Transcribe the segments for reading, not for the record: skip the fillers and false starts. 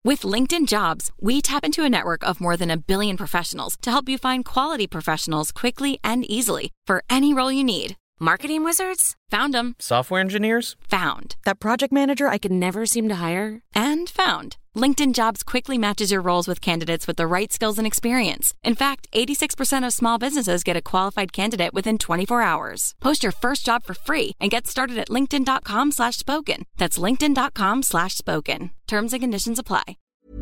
With LinkedIn Jobs, we tap into a network of more than 1 billion professionals to help you find quality professionals quickly and easily for any role you need. Marketing wizards? Found them. Software engineers? Found. That project manager I could never seem to hire? And found. LinkedIn Jobs quickly matches your roles with candidates with the right skills and experience. In fact, 86% of small businesses get a qualified candidate within 24 hours. Post your first job for free and get started at linkedin.com/spoken. That's linkedin.com/spoken. Terms and conditions apply.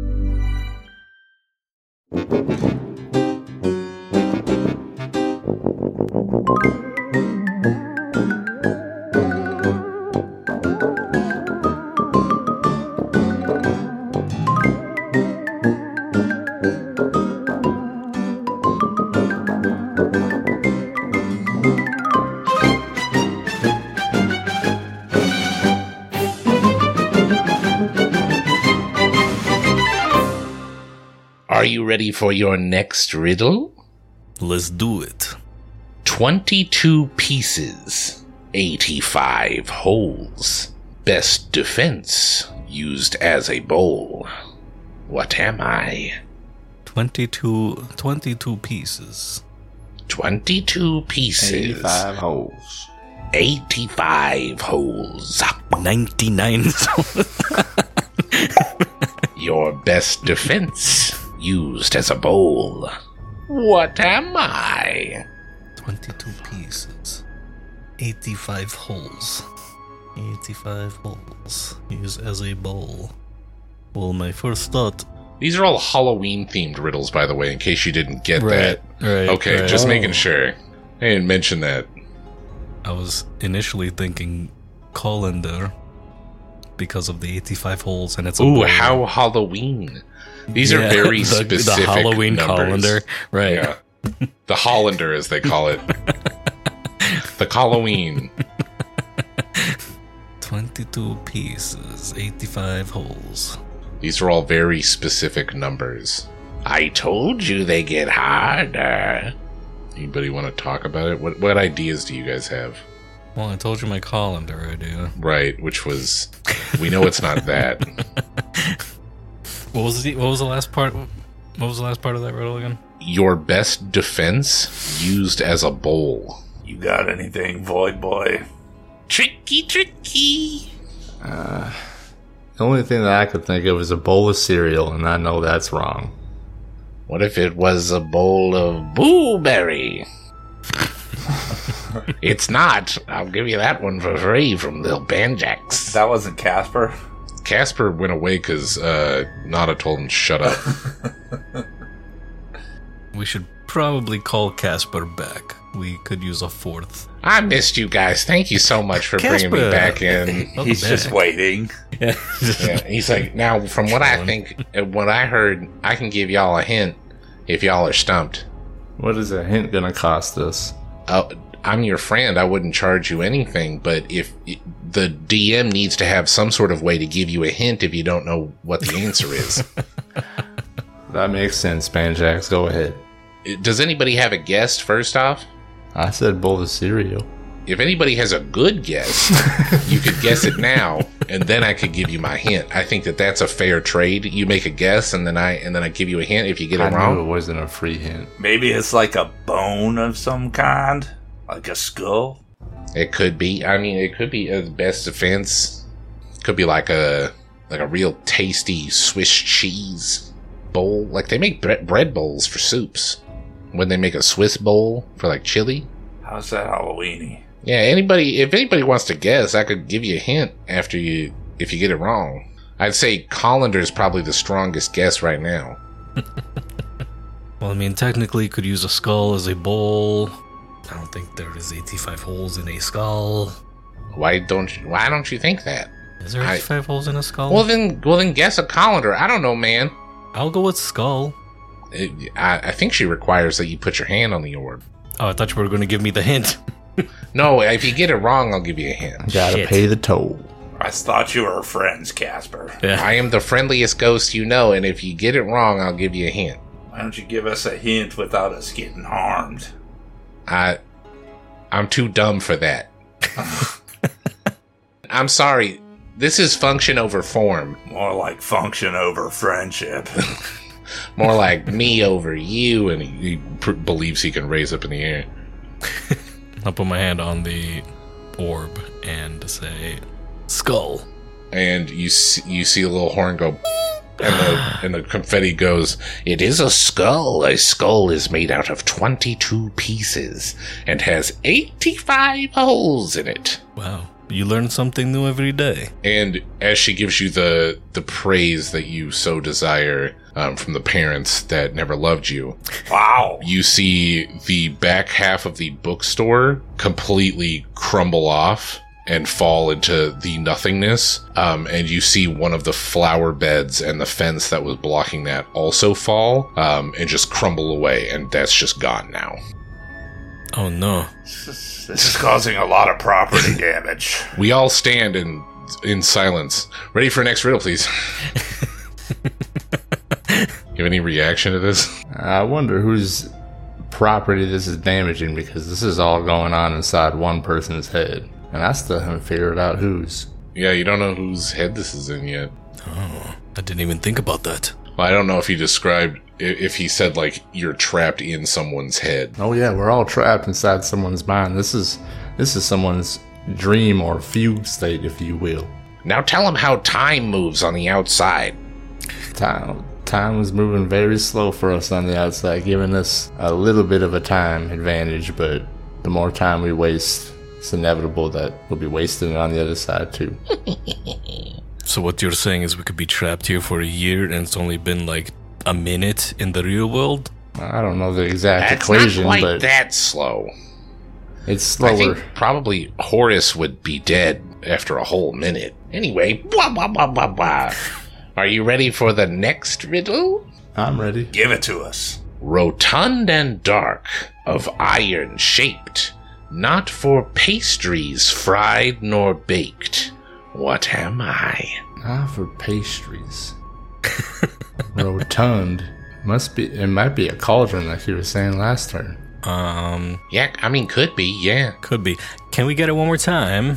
Are you ready for your next riddle? Let's do it. 22 pieces, 85 holes. Best defense used as a bowl. What am I? 22 pieces. 22 pieces. 85 holes. 85 holes. 99. Your best defense used as a bowl. What am I? 22 pieces. 85 holes. 85 holes. Used as a bowl. Well, my first thought... These are all Halloween-themed riddles, by the way, in case you didn't get that. Right. Okay, just making sure. I didn't mention that. I was initially thinking colander because of the 85 holes, and it's a Ooh, bowl. how Halloween. These are very specific the Halloween numbers. colander. Right. Yeah. The Hollander, as they call it. The Halloween. 22 pieces, 85 holes. These are all very specific numbers. I told you they get harder. Anybody want to talk about it? What ideas do you guys have? Well, I told you my colander idea. Right, which was... We know it's not that. What was the last part? What was the last part of that riddle again? Your best defense used as a bowl. You got anything, Void Boy? Tricky. The only thing that I could think of is a bowl of cereal, and I know that's wrong. What if it was a bowl of blueberry? It's not. I'll give you that one for free from Lil Banjax. That wasn't Casper? Casper went away because Nada told him to shut up. We should probably call Casper back. We could use a fourth. I missed you guys. Thank you so much for bringing me back in. He's just waiting. Yeah. Yeah, he's like, now, from what I think, what I heard, I can give y'all a hint if y'all are stumped. What is a hint gonna cost us? I'm your friend. I wouldn't charge you anything, but if the DM needs to have some sort of way to give you a hint if you don't know what the answer is. That makes sense, Banjax. Go ahead. Does anybody have a guess, first off? I said bowl of cereal. If anybody has a good guess, you could guess it now, and then I could give you my hint. I think that that's a fair trade. You make a guess, and then I give you a hint if you get it wrong. I knew it wasn't a free hint. Maybe it's like a bone of some kind, like a skull. It could be. I mean, it could be a best defense. Could be like a real tasty Swiss cheese bowl. Like they make bread bowls for soups. When they make a Swiss bowl for like chili. How's that Halloweeny? Yeah, if anybody wants to guess, I could give you a hint if you get it wrong. I'd say colander is probably the strongest guess right now. Well, I mean, technically, you could use a skull as a bowl. I don't think there is 85 holes in a skull. Why don't you think that? Is there 85 holes in a skull? Well then guess a colander. I don't know, man. I'll go with skull. I think she requires that you put your hand on the orb. Oh, I thought you were going to give me the hint. No, if you get it wrong, I'll give you a hint. Gotta pay the toll. I thought you were friends, Casper. Yeah. I am the friendliest ghost you know, and if you get it wrong, I'll give you a hint. Why don't you give us a hint without us getting harmed? I'm too dumb for that. I'm sorry. This is function over form. More like function over friendship. More like me over you, and he believes he can raise up in the air. I'll put my hand on the orb and say, skull. And you see a little horn go, and the confetti goes, it is a skull. A skull is made out of 22 pieces and has 85 holes in it. Wow. You learn something new every day. And as she gives you the praise that you so desire from the parents that never loved you, Wow. you see the back half of the bookstore completely crumble off and fall into the nothingness. And you see one of the flower beds and the fence that was blocking that also fall and just crumble away. And that's just gone now. Oh no. This is causing a lot of property damage. We all stand in silence. Ready for next riddle, please. You have any reaction to this? I wonder whose property this is damaging, because this is all going on inside one person's head. And I still haven't figured out whose. Yeah, you don't know whose head this is in yet. Oh, I didn't even think about that. Well, I don't know if he described, if he said, like, you're trapped in someone's head. Oh yeah, we're all trapped inside someone's mind. This is someone's dream or fugue state, if you will. Now tell him how time moves on the outside. Time is moving very slow for us on the outside, giving us a little bit of a time advantage, but the more time we waste, it's inevitable that we'll be wasting it on the other side too. So what you're saying is we could be trapped here for a year and it's only been like a minute in the real world? I don't know the exact That's equation, not quite but that slow. it's slower. I think probably Horace would be dead after a whole minute. Anyway, blah, blah, blah, blah, blah. Are you ready for the next riddle? I'm ready. Give it to us. Rotund and dark, of iron shaped, not for pastries fried nor baked. What am I? Ah, for pastries. Rotund. It might be a cauldron like you were saying last turn. Yeah, I mean, could be, yeah. Could be. Can we get it one more time?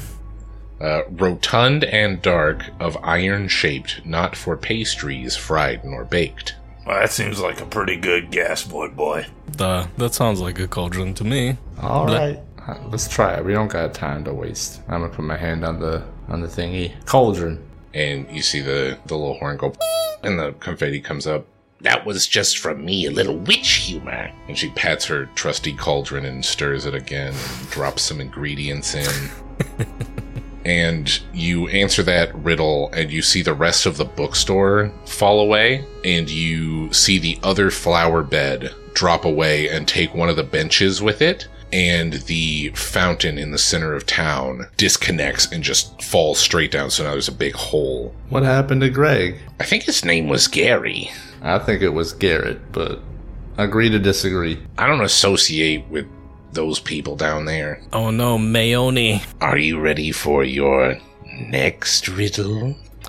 Rotund and dark, of iron shaped, not for pastries fried nor baked. Well, that seems like a pretty good guess, boy. That sounds like a cauldron to me. All right. Let's try it. We don't got time to waste. I'm gonna put my hand on the thingy. Cauldron. And you see the little horn go, and the confetti comes up. That was just from me, a little witch humor. And she pats her trusty cauldron and stirs it again and drops some ingredients in. And you answer that riddle, and you see the rest of the bookstore fall away, and you see the other flower bed drop away and take one of the benches with it, and the fountain in the center of town disconnects and just falls straight down, so now there's a big hole. What happened to Greg? I think his name was Gary. I think it was Garrett, but agree to disagree. I don't associate with those people down there. Oh no, Mayoni. Are you ready for your next riddle?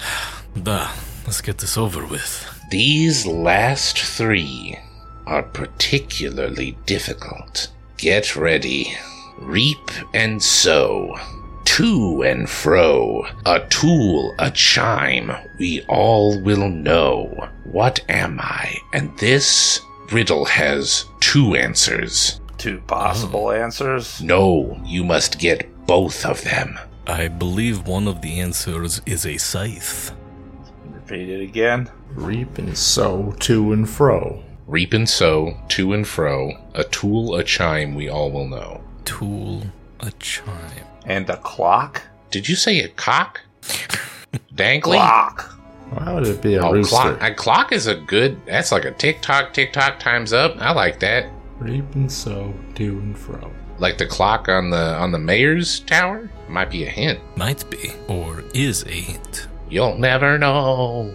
Let's get this over with. These last three are particularly difficult. Get ready. Reap and sow. To and fro. A tool, a chime. We all will know. What am I? And this riddle has two answers. Two possible answers? No, you must get both of them. I believe one of the answers is a scythe. Repeat it again. Reap and sow, to and fro. Reap and sow, to and fro. A tool, a chime, we all will know. Tool, a chime. And a clock? Did you say a cock? Dangly? Clock. Why would it be a Oh, rooster? clock. A clock is a good, that's like a tick-tock, time's up. I like that. Reap and sow, to and fro. Like the clock on the mayor's tower? Might be a hint. Might be, or is a hint. You'll never know.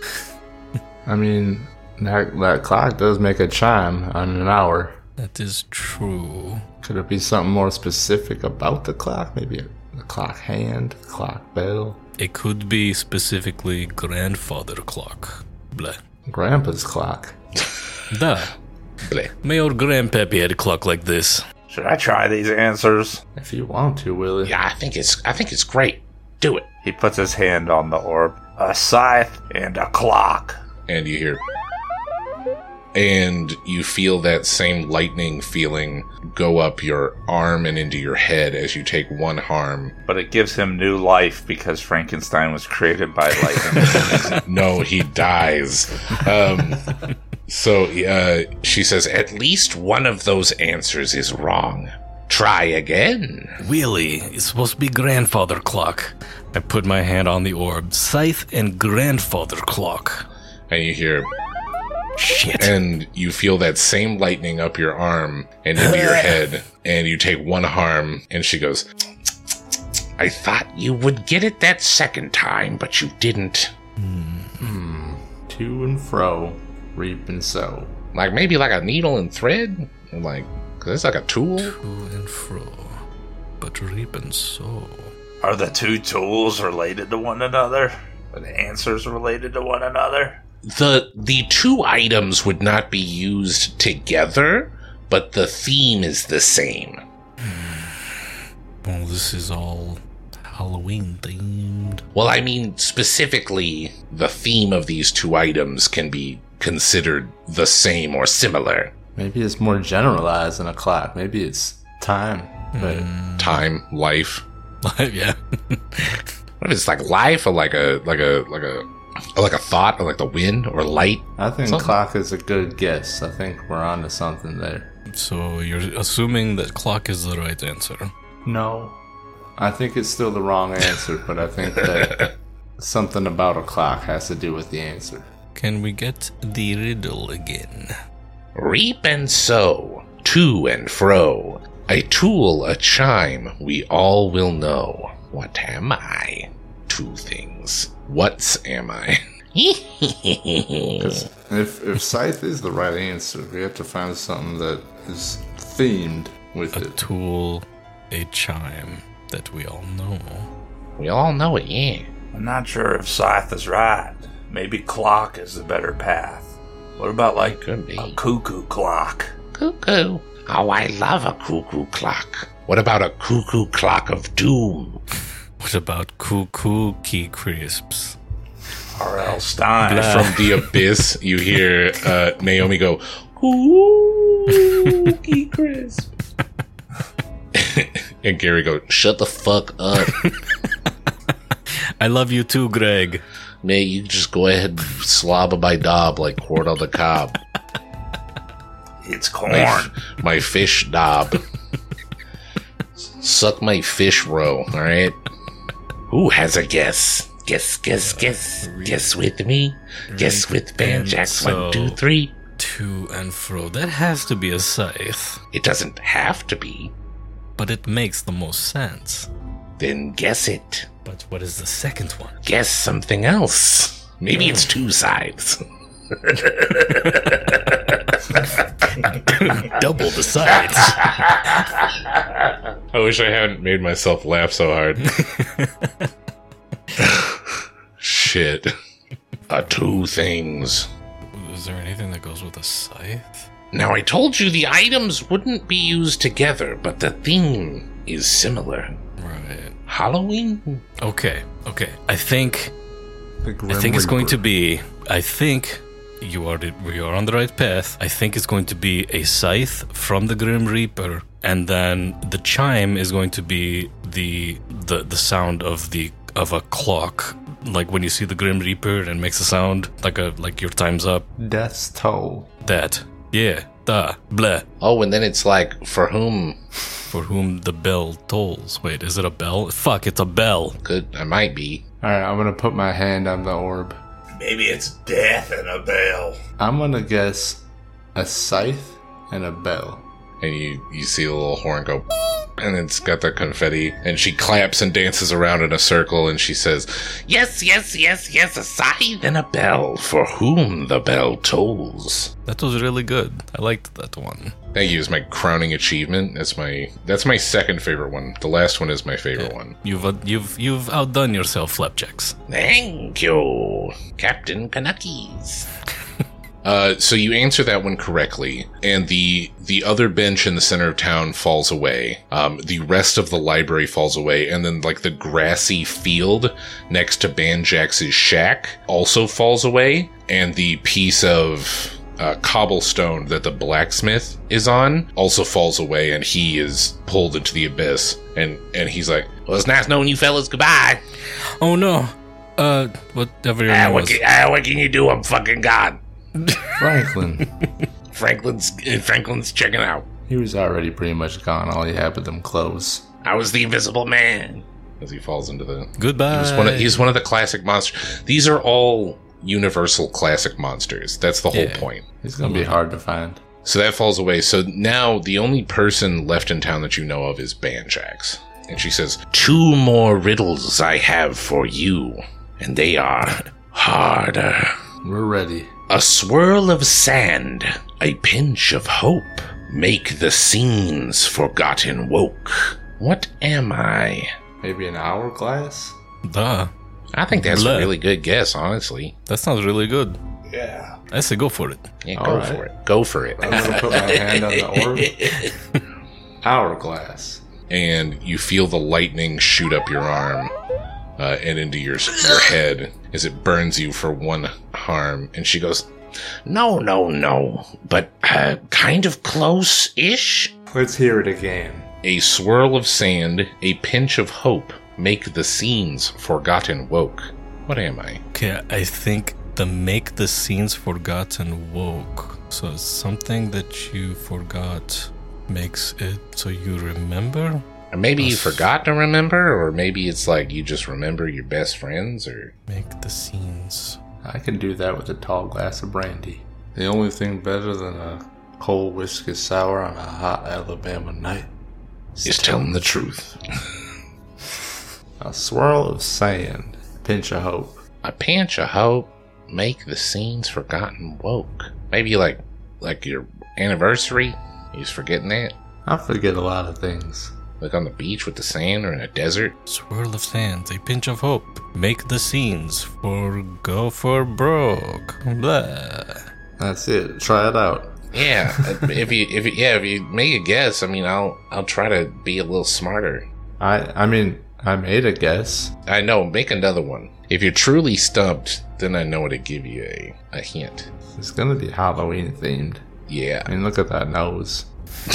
I mean, that clock does make a chime on an hour. That is true. Could it be something more specific about the clock? Maybe a clock hand, clock bell? It could be specifically grandfather clock. Blah. Grandpa's clock. Da. Bleh. Mayor Grandpappy had a clock like this. Should I try these answers? If you want to, Willie. Yeah, I think it's great. Do it. He puts his hand on the orb. A scythe and a clock. And you hear... And you feel that same lightning feeling go up your arm and into your head as you take one harm. But it gives him new life because Frankenstein was created by lightning. No, he dies. So she says, at least one of those answers is wrong. Try again. Really? It's supposed to be grandfather clock. I put my hand on the orb. Scythe and grandfather clock. And you hear... Shit. And you feel that same lightning up your arm and into your head, and you take one harm, and she goes, I thought you would get it that second time, but you didn't. To and fro, reap and sow. Like maybe like a needle and thread? Like, cause it's like a tool? To and fro, but reap and sow. Are the two tools related to one another? Are the answers related to one another? The two items would not be used together, but the theme is the same. Well, this is all Halloween themed. Well, I mean, specifically, the theme of these two items can be considered the same or similar. Maybe it's more generalized than a clock. Maybe it's time. But Time, life. Yeah. What if it's like life or like a thought or like the wind or light? I think Something. clock is a good guess. I think we're onto something there. So you're assuming that clock is the right answer. No. I think it's still the wrong answer, but I think that something about a clock has to do with the answer. Can we get the riddle again? Reap and sow, to and fro. A tool, a chime, we all will know. What am I? Two things. What's am I? If scythe is the right answer, we have to find something that is themed with A it. tool, a chime that we all know. We all know it, yeah. I'm not sure if scythe is right. Maybe clock is the better path. What about like Could be. a cuckoo clock? Cuckoo. Oh, I love a cuckoo clock. What about a cuckoo clock of doom? What about cuckoo key crisps? R.L. Stein. From the abyss, you hear Naomi go, Cookie crisp. And Gary go, shut the fuck up. I love you too, Greg. Man, you just go ahead and slob my knob like corn on the cob. It's corn. My fish knob. Suck my fish roe, alright? Who has a guess? Guess. Guess with me. Guess with Banjax. 1, 2, 3. To and fro. That has to be a scythe. It doesn't have to be. But it makes the most sense. Then guess it. But what is the second one? Guess something else. Maybe it's two sides. Double the sides. I wish I hadn't made myself laugh so hard. Shit. Two things. Is there anything that goes with a scythe? Now, I told you the items wouldn't be used together, but the theme is similar. Right. Halloween? Okay. I think The Grim it's going Reaper. to be. I think we are on the right path. I think it's going to be a scythe from the Grim Reaper, and then the chime is going to be the sound of a clock, like when you see the Grim Reaper and it makes a sound like your time's up. Death's Toll. That. Yeah. Da. Blah. Oh, and then it's like, for whom? For whom the bell tolls. Wait, is it a bell? Fuck, it's a bell. I might be. Alright, I'm gonna put my hand on the orb. Maybe it's death and a bell. I'm gonna guess a scythe and a bell. And you see a little horn go, and it's got the confetti, and she claps and dances around in a circle, and she says, yes, a scythe and a bell, for whom the bell tolls. That was really good. I liked that one. Thank you. It's my crowning achievement. That's my second favorite one. The last one is my favorite one. You've outdone yourself, Flapjacks. Thank you, Captain Kanakis. So you answer that one correctly, and the other bench in the center of town falls away. The rest of the library falls away, and then like the grassy field next to Banjax's shack also falls away, and the piece of cobblestone that the blacksmith is on also falls away, and he is pulled into the abyss. And he's like, "Well, it's nice knowing you fellas. Goodbye." Oh no. Whatever your name was. What can you do? I'm fucking God. Franklin. Franklin's checking out. He was already pretty much gone. All he had were them clothes. I was the Invisible Man. As he falls into the... Goodbye. He's one of the classic monsters. These are all Universal classic monsters. That's the whole point. He's going to be hard to find. So that falls away. So now the only person left in town that you know of is Banjax. And she says, 2 more riddles I have for you. And they are harder. We're ready. A swirl of sand, a pinch of hope, make the scenes forgotten woke. What am I? Maybe an hourglass? Duh. I think that's Bleh. a really good guess, honestly. That sounds really good. Yeah. I say go for it. Yeah, All go right. for it. Go for it. I'm going to put my hand on the orb. Hourglass. And you feel the lightning shoot up your arm and into your head as it burns you for 1 harm. And she goes, No, but kind of close-ish. Let's hear it again. A swirl of sand, a pinch of hope, make the scenes forgotten woke. What am I? Okay, I think the make the scenes forgotten woke. So it's something that you forgot makes it so you remember? Or maybe you forgot to remember, or maybe it's like you just remember your best friends, or... Make the scenes. I can do that with a tall glass of brandy. The only thing better than a cold whiskey sour on a hot Alabama night Is telling the truth. A swirl of sand, pinch of hope. A pinch of hope, make the scenes forgotten woke. Maybe like your anniversary? You just forgetting that? I forget a lot of things. Like on the beach with the sand or in a desert? Swirl of sands, a pinch of hope. Make the scenes go for broke. Blah. That's it. Try it out. Yeah, if you make a guess, I mean, I'll try to be a little smarter. I mean, I made a guess. I know, make another one. If you're truly stumped, then I know to give you a hint. It's gonna be Halloween themed. Yeah. I mean, look at that nose.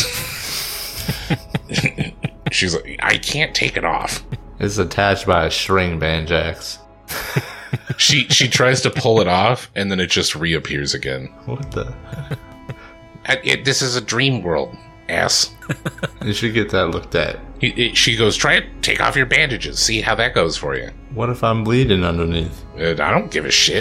She's like, I can't take it off. It's attached by a string, Banjax. She tries to pull it off, and then it just reappears again. What the? This is a dream world, ass. You should get that looked at. She goes, try it. Take off your bandages. See how that goes for you. What if I'm bleeding underneath? I don't give a shit.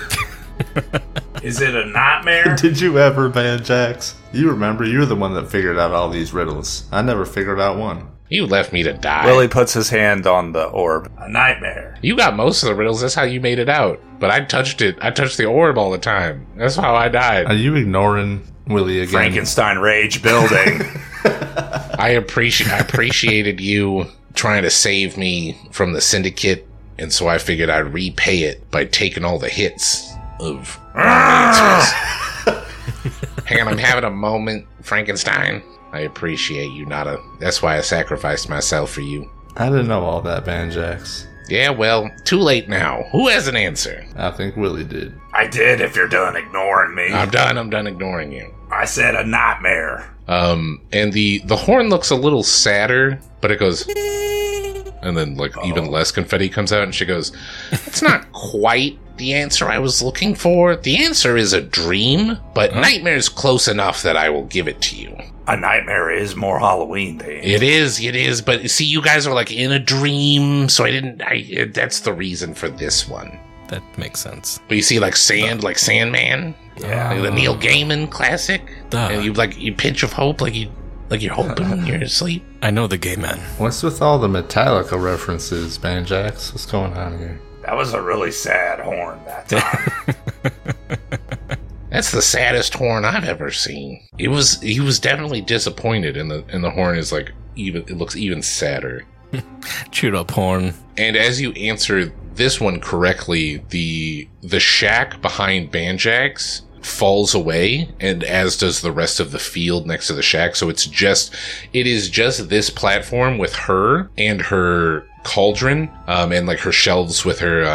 Is it a nightmare? Did you ever, Banjax? You remember, you're the one that figured out all these riddles. I never figured out one. You left me to die. Willie puts his hand on the orb. A nightmare. You got most of the riddles. That's how you made it out. But I touched it. I touched the orb all the time. That's how I died. Are you ignoring Willie again? Frankenstein rage building. I appreciated you trying to save me from the syndicate, and so I figured I'd repay it by taking all the hits of answers. Hang on, I'm having a moment, Frankenstein. I appreciate you, that's why I sacrificed myself for you. I didn't know all that, Banjax. Yeah, well, too late now. Who has an answer? I think Willie did. I did if you're done ignoring me. I'm done ignoring you. I said a nightmare. And the horn looks a little sadder, but it goes, and then even less confetti comes out, and she goes, "It's not quite the answer I was looking for. The answer is a dream, but nightmare's close enough that I will give it to you." A nightmare is more Halloween themed. It is, but see, you guys are like in a dream, so that's the reason for this one. That makes sense. But you see like sand, like Sandman, Yeah. like the Neil Gaiman classic, Duh. and you pinch of hope, like you're hoping when you're asleep. I know the gay man. What's with all the Metallica references, Banjax? What's going on here? That was a really sad horn that time. That's the saddest horn I've ever seen. He was definitely disappointed, and the horn is like it looks even sadder. Cheer up, horn. And as you answer this one correctly, the shack behind Banjax falls away, and as does the rest of the field next to the shack. So it is just this platform with her and her cauldron, and like her shelves with her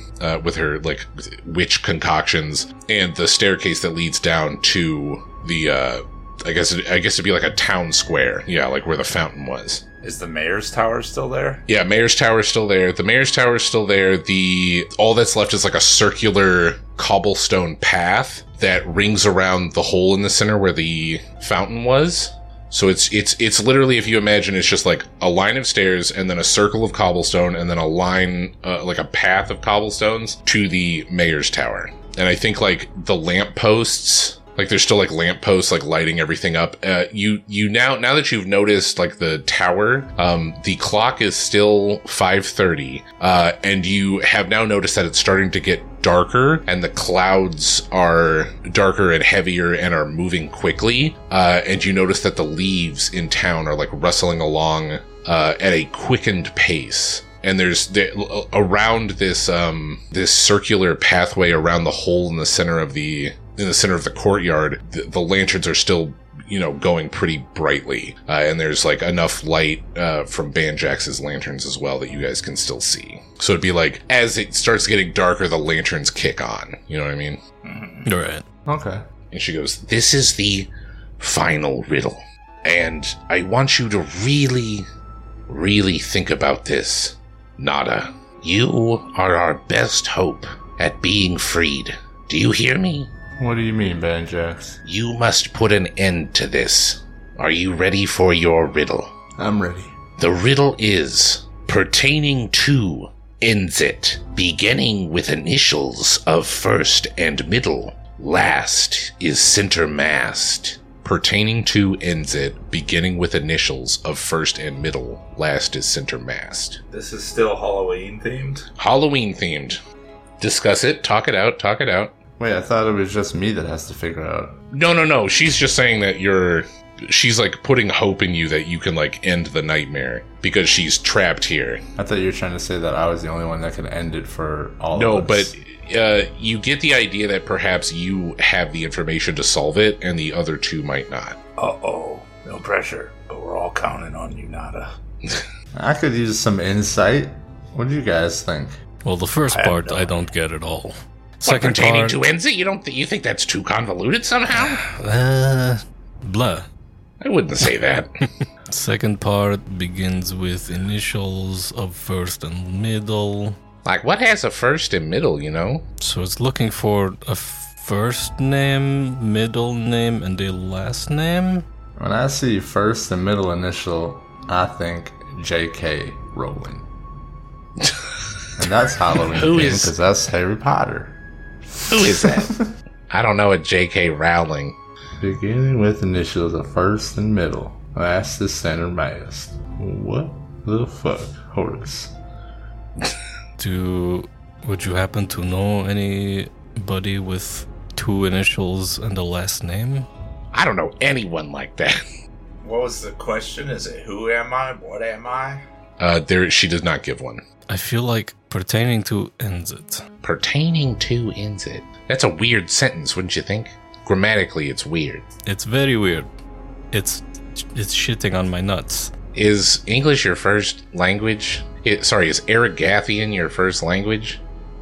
like witch concoctions, and the staircase that leads down to the I guess it'd be like a town square, yeah, like where the fountain was. Is the mayor's tower still there? Yeah, mayor's tower is still there. The mayor's tower is still there. All that's left is like a circular cobblestone path that rings around the hole in the center where the fountain was. So it's literally, if you imagine, it's just like a line of stairs and then a circle of cobblestone and then a line, like a path of cobblestones to the mayor's tower. And I think like the lampposts, like there's still like lampposts like lighting everything up. You now that you've noticed like the tower, the clock is still 5:30, and you have now noticed that it's starting to get darker and the clouds are darker and heavier and are moving quickly. And you notice that the leaves in town are like rustling along at a quickened pace. And there's around this circular pathway around the hole in the center of the courtyard, the lanterns are still, going pretty brightly. And there's like enough light from Banjax's lanterns as well that you guys can still see. So it'd be like, as it starts getting darker, the lanterns kick on. You know what I mean? All right. Okay. And she goes, "This is the final riddle. And I want you to really, really think about this. Nada, you are our best hope at being freed. Do you hear me? What do you mean, Banjax? You must put an end to this. Are you ready for your riddle? I'm ready. The riddle is, pertaining to ends it, beginning with initials of first and middle. Last is center mast. Pertaining to ends it, beginning with initials of first and middle. Last is center mast." This is still Halloween themed? Halloween themed. Discuss it. Talk it out. Talk it out. Wait, I thought it was just me that has to figure out. No. She's just saying that she's like putting hope in you that you can like end the nightmare because she's trapped here. I thought you were trying to say that I was the only one that could end it for all No, of us. but you get the idea that perhaps you have the information to solve it and the other two might not. Uh-oh. No pressure, but we're all counting on you, Nada. I could use some insight. What do you guys think? Well, the first I have part no I don't get at all. What, Second pertaining part, to ends it? You think that's too convoluted somehow? blah. I wouldn't say that. Second part begins with initials of first and middle. Like, what has a first and middle, So it's looking for a first name, middle name, and a last name. When I see first and middle initial, I think J.K. Rowling. And that's Halloween Who themed is- because that's Harry Potter. Who is that? I don't know a J.K. Rowling. Beginning with initials of first and middle. Last is center mast. What the fuck, Horace? Would you happen to know anybody with two initials and a last name? I don't know anyone like that. What was the question? Is it who am I? What am I? She does not give one. I feel like pertaining to ends it. Pertaining to ends it. That's a weird sentence, wouldn't you think? Grammatically, it's weird. It's very weird. It's shitting on my nuts. Is English your first language? Is Aragathian your first language?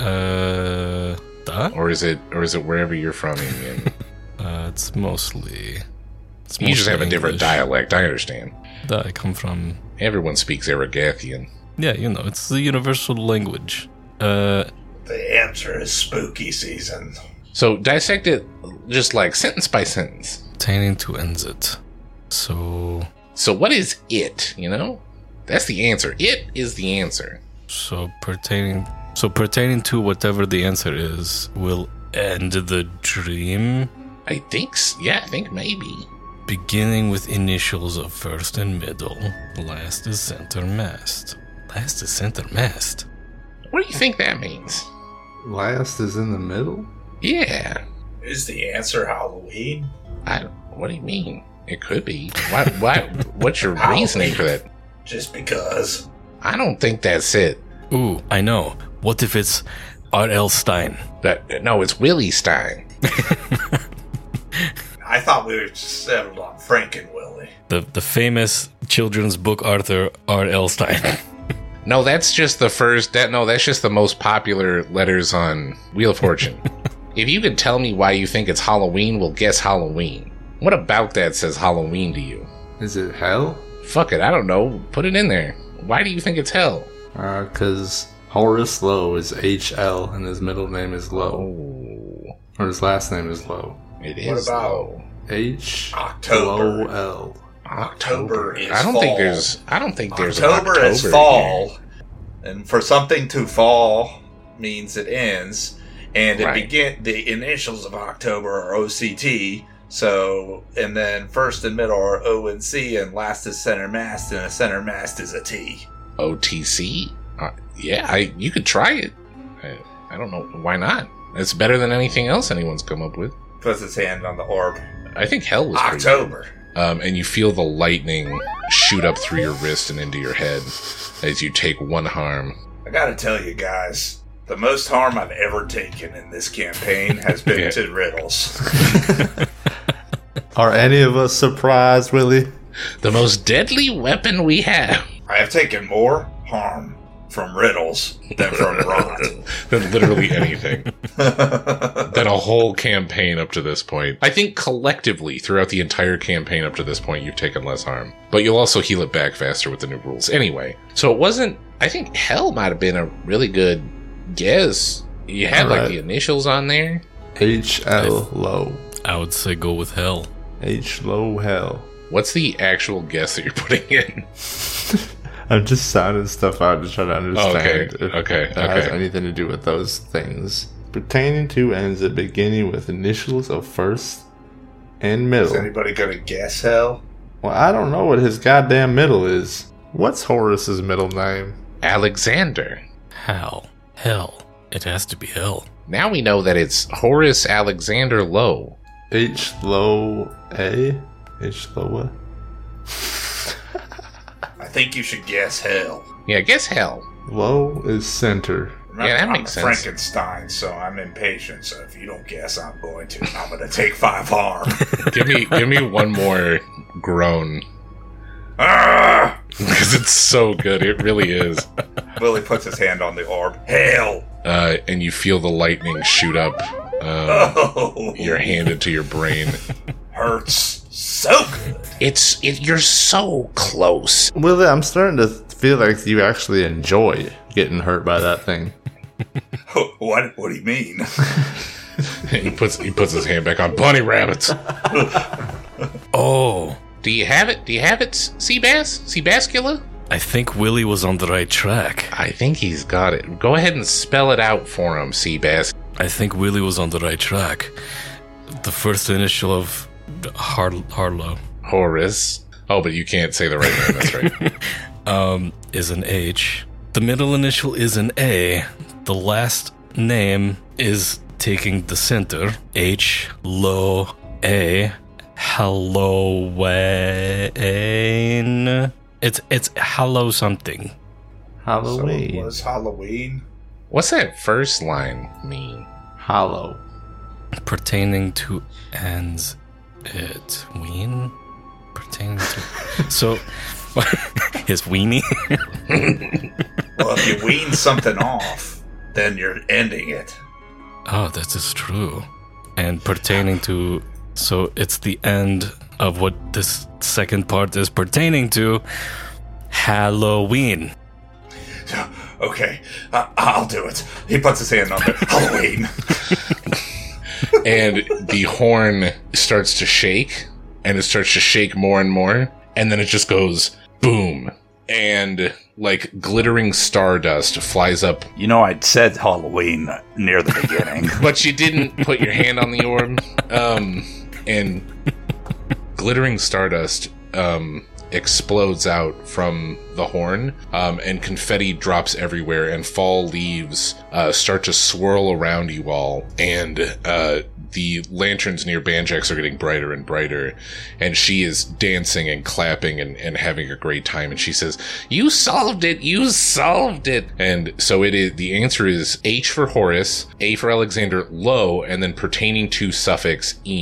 Duh? Or is it wherever you're from? It's mostly... You just have a different English. dialect, I understand. That I come from... Everyone speaks Aragathian. Yeah, it's the universal language. The answer is spooky season. So dissect it just like sentence by sentence. Pertaining to ends it. So what is it, That's the answer. It is the answer. pertaining to whatever the answer is will end the dream. I think maybe. Beginning with initials of first and middle. Last is center mast. Last is center mast. What do you think that means? Last is in the middle? Yeah. Is the answer Halloween? What do you mean? It could be. Why? What's your reasoning for that? Just because. I don't think that's it. Ooh, I know. What if it's R.L. Stein? No, it's Willie Stein. I thought we were just settled on Frankenwilly. The famous children's book Arthur R.L. Stein. No, that's just the first. That's just the most popular letters on Wheel of Fortune. If you could tell me why you think it's Halloween, we'll guess Halloween. What about that says Halloween to you? Is it hell? Fuck it, I don't know. Put it in there. Why do you think it's hell? Because Horace Lowe is H.L. and his middle name is Lowe. Oh, Or his last name is Lowe. it is. What about low. H. October? L. October is I don't fall. think there's. I don't think there's October an is October fall, here. and for something to fall means it ends, and it Right. the initials of October are OCT. So, and then first and middle are O and C, and last is center mast, and a center mast is a T. OTC. Yeah, you could try it. I don't know why not. It's better than anything else anyone's come up with. Puts his hand on the orb. I think hell was pretty October. good. And you feel the lightning shoot up through your wrist and into your head as you take one harm. I gotta tell you guys, the most harm I've ever taken in this campaign has been Yeah. to riddles. Are any of us surprised, Willie? The most deadly weapon we have. I have taken more harm from riddles than from rot. Than literally anything. Than a whole campaign up to this point. I think collectively, throughout the entire campaign up to this point, you've taken less harm. But you'll also heal it back faster with the new rules. Anyway, so it wasn't... I think hell might have been a really good guess. You had, All right. the initials on there. H.L. Lowe. I would say go with hell. H. Lowe Hell. What's the actual guess that you're putting in? I'm just sounding stuff out to try to understand Okay, if it has okay. anything to do with those things. Pertaining to ends at beginning with initials of first and Is middle. anybody gonna guess hell? Well, I don't know what his goddamn middle is. What's Horace's middle name? Alexander. Hell. Hell. It has to be hell. Now we know that it's Horace Alexander Lowe. H. Lowe A? H. Lowe? I think you should guess hell. Yeah, guess hell. Lowe is center. Remember, Yeah, that I'm makes a sense. Frankenstein, so I'm impatient. So if you don't guess, I'm going to. I'm going to take 5 harm. Give me one more groan. Ah! Because it's so good. It really is. Willie puts his hand on the orb. Hell! And you feel the lightning shoot up Oh, your hand into your brain. hurts so good. You're so close. Willie, I'm starting to feel like you actually enjoy getting hurt by that thing. What do you mean? He puts his hand back on. Bunny rabbits. Oh, Do you have it? Seabass? Seabascula? I think Willie was on the right track. I think he's got it. Go ahead and spell it out for him, Seabass. I think Willie was on the right track. The first initial of Harlow Horace. Oh, but you can't say the right name. That's right. is an H. The middle initial is an A. The last name is taking the center. H. Low A. Halloween. It's Hallow something. So Halloween. it was Halloween. What's that first line mean? Hollow. Pertaining to ends it. Ween? Pertaining to. So, his weenie? Well, if you wean something off, then you're ending it. Oh, that is true. And pertaining to. So, it's the end of what this second part is pertaining to. Halloween. Okay, I'll do it. He puts his hand on it. Halloween. And the horn starts to shake, and it starts to shake more and more, and then it just goes boom, and like glittering stardust flies up. You know, I said Halloween near the beginning. But you didn't put your hand on the orb, and glittering stardust explodes out from the horn, and confetti drops everywhere, and fall leaves start to swirl around you all, and the lanterns near Banjax are getting brighter and brighter, and she is dancing and clapping and having a great time, and she says, "You solved it! You solved it!" And so it is. The answer is H for Horace, A for Alexander, Low, and then pertaining to suffix "een."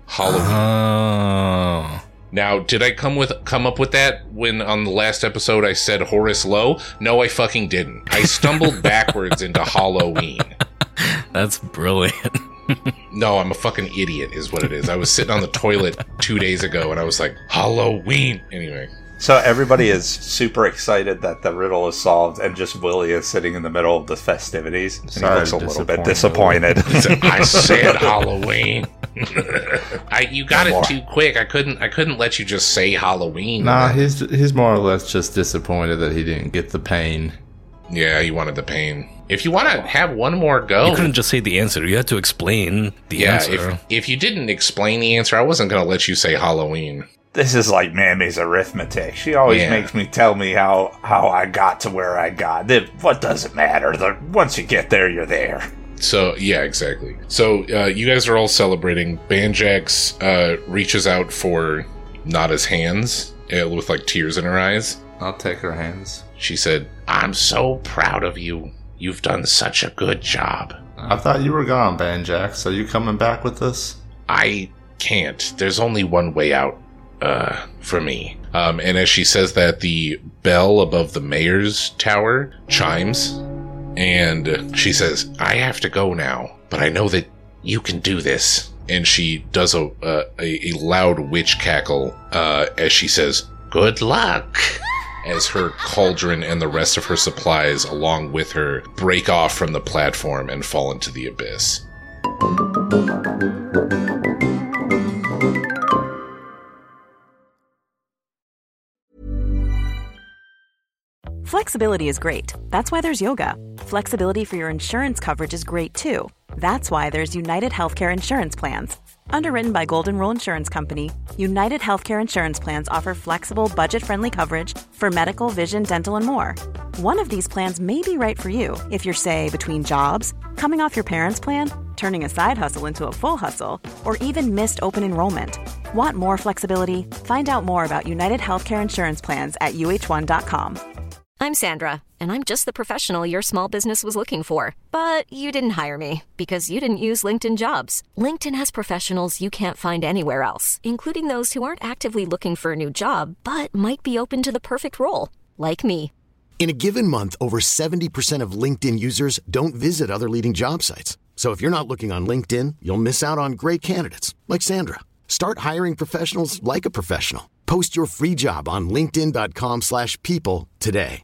Halloween. Oh. Now, did I come up with that when on the last episode I said Horace Lowe? No, I fucking didn't. I stumbled backwards into Halloween. That's brilliant. No, I'm a fucking idiot is what it is. I was sitting on the toilet 2 days ago and I was like, Halloween. Anyway. So everybody is super excited that the riddle is solved, and just Willie is sitting in the middle of the festivities. And he looks a little bit disappointed. I said Halloween. You got it too quick. I couldn't let you just say Halloween. Nah, he's more or less just disappointed that he didn't get the pain. Yeah, he wanted the pain. If you want to have one more go, you couldn't just say the answer. You had to explain the answer. If you didn't explain the answer, I wasn't going to let you say Halloween. This is like Mammy's arithmetic. She always makes me tell me how I got to where I got. What does it matter? Once you get there, you're there. So, yeah, exactly. So, you guys are all celebrating. Banjax reaches out for Nada's hands with, like, tears in her eyes. I'll take her hands. She said, I'm so proud of you. You've done such a good job. I thought you were gone, Banjax. Are you coming back with us? I can't. There's only one way out. For me. And as she says that, the bell above the mayor's tower chimes, and she says, I have to go now, but I know that you can do this. And she does a loud witch cackle, as she says, good luck, as her cauldron and the rest of her supplies, along with her, break off from the platform and fall into the abyss. Flexibility is great. That's why there's yoga. Flexibility for your insurance coverage is great too. That's why there's United Healthcare Insurance Plans. Underwritten by Golden Rule Insurance Company, United Healthcare Insurance Plans offer flexible, budget-friendly coverage for medical, vision, dental, and more. One of these plans may be right for you if you're, say, between jobs, coming off your parents' plan, turning a side hustle into a full hustle, or even missed open enrollment. Want more flexibility? Find out more about United Healthcare Insurance Plans at uh1.com. I'm Sandra, and I'm just the professional your small business was looking for. But you didn't hire me because you didn't use LinkedIn Jobs. LinkedIn has professionals you can't find anywhere else, including those who aren't actively looking for a new job, but might be open to the perfect role, like me. In a given month, over 70% of LinkedIn users don't visit other leading job sites. So if you're not looking on LinkedIn, you'll miss out on great candidates, like Sandra. Start hiring professionals like a professional. Post your free job on linkedin.com/people today.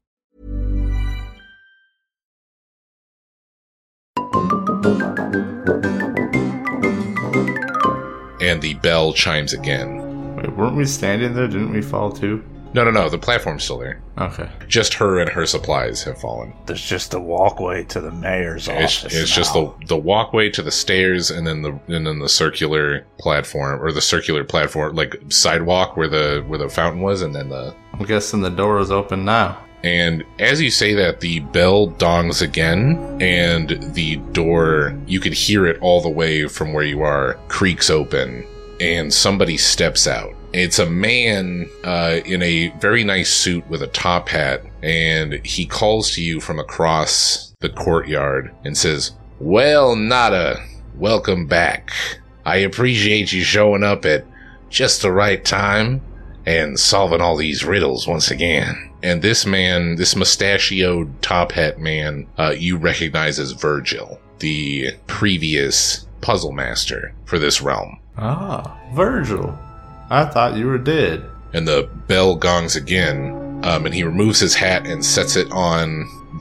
And the bell chimes again. Wait, weren't we standing there? Didn't we fall too? No. The platform's still there. Okay. Just her and her supplies have fallen. There's just a walkway to the mayor's office. It's just the walkway to the stairs, and then the circular platform, or the circular platform, like sidewalk where the fountain was, and then the. I'm guessing the door is open now. And as you say that, the bell dongs again, and the door, you could hear it all the way from where you are, creaks open, and somebody steps out. It's a man in a very nice suit with a top hat, and he calls to you from across the courtyard and says, Well, Nada, welcome back. I appreciate you showing up at just the right time and solving all these riddles once again. And this man, this mustachioed top hat man, you recognize as Virgil, the previous puzzle master for this realm. Ah, Virgil. I thought you were dead. And the bell gongs again, and he removes his hat and sets it on